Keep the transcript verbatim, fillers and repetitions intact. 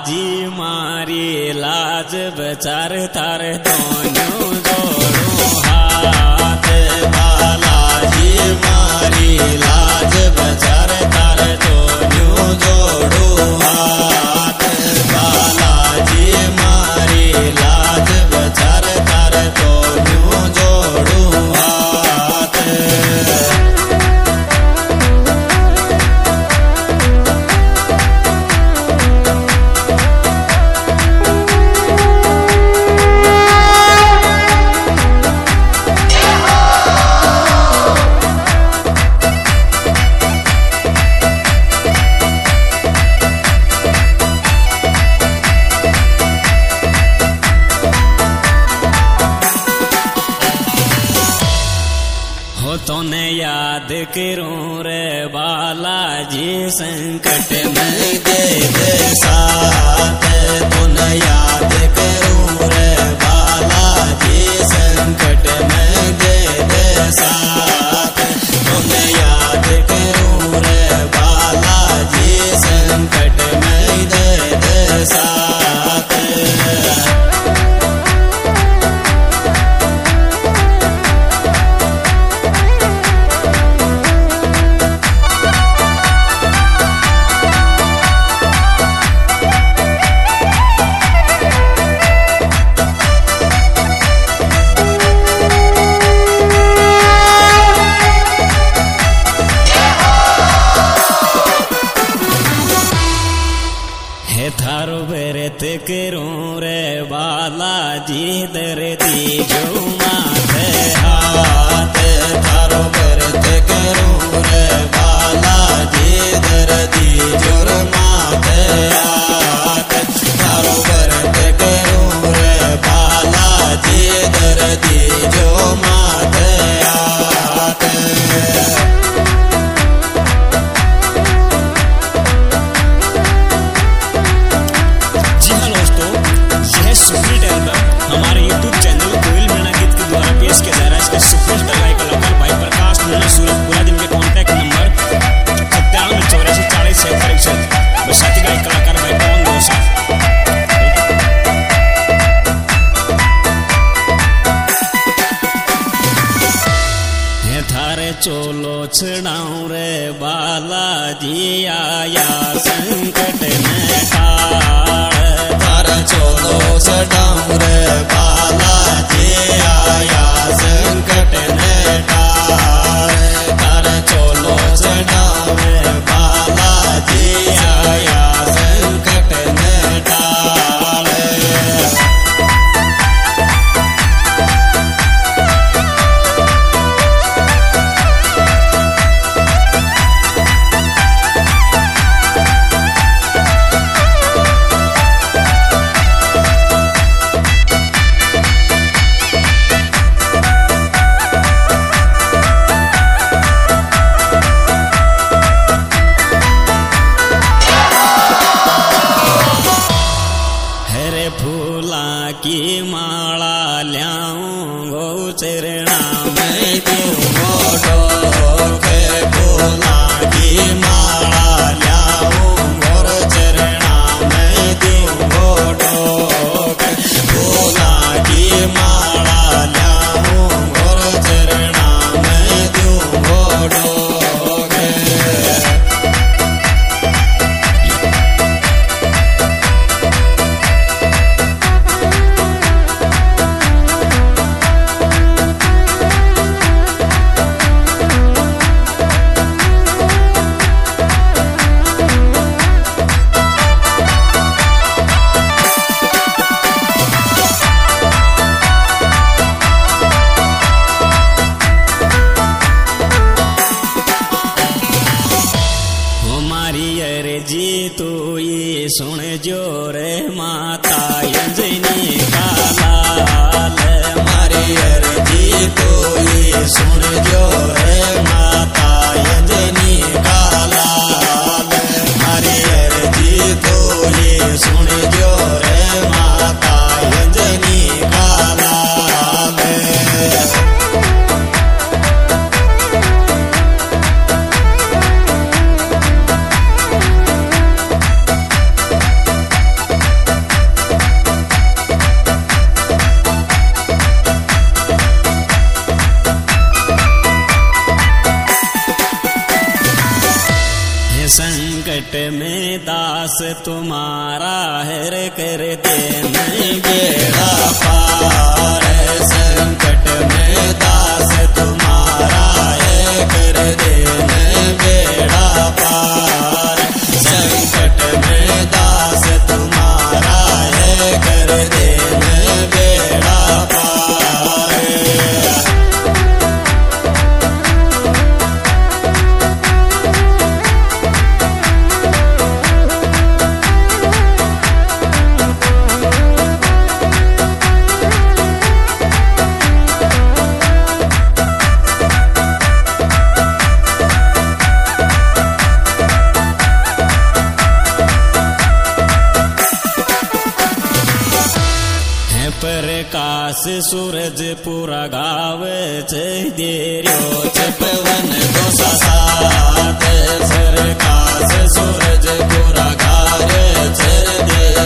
बालाजी मारी लाज बचार तार दोनों जोड़ो हाथ। बालाजी मारी लाज बचार तार दोनों जोड़ो हाथ। बालाजी मारी लाज बचार तार दोनों जोड़ो हाथ। तोने याद करूं रे बालाजी संकट में दे दे साथ। तोने याद करूं रे बालाजी संकट में दे दे साथ। तोने याद करूं रे बालाजी संकट में दे दे साथ। थारो व्रत करूं रे बालाजी दर्दी जो माथे हाथ। थारो व्रत करूं रे बालाजी दर्दी जोर माथे हाथ। थारो व्रत करूं रे बालाजी दर्दी जो माथे हाथ। हमारे यूट्यूब चैनल कोयल मीणा गीत के द्वारा पेश किया जा रहा है। इसके सुपरस्टार गायक कलाकार भाई प्रकाश मीणा सूरजपुरा, जिनके कॉन्टैक्ट नंबर सत्तावन चौरासी चालीस छहत्तर इकसठ। साथी गायक कलाकार भाई पवन घोषा। थारे चोलो छड़ाऊं रे बालाजी आया संकट में टाल। थारे चोलो छड़ाऊं रे बालाजी आया संकट में टाल। थारे चोलो छड़ाऊं रे बालाजी आया संकट में टाल। की माला ल्याऊं गौ चरणा में दूं मोटो के। फूला की माला ल्याऊं गौर चरणा में दूं मोटो के। फूला की माला ल्याऊं गौर चरणा में दूं मोटो के। जी तू ये सुन जो रे माता अंजनी का लाल। मारी अर्जी तू ये सुन जो रे माता अंजनी का लाल। मारी अर्जी तू ये सुन जो रे माता अंजनी का लाल। दास तुम्हारा हर कर देना बेड़ा पार। संकट में दास तुम्हारा है कर देना बेड़ा पार। संकट में दास तुम्हारा है कर देना बेड़ा पार। प्रकाश सूरज पूरा गाव देर्यो पवन को साथ। प्रकाश सूरज पूरा गाव दे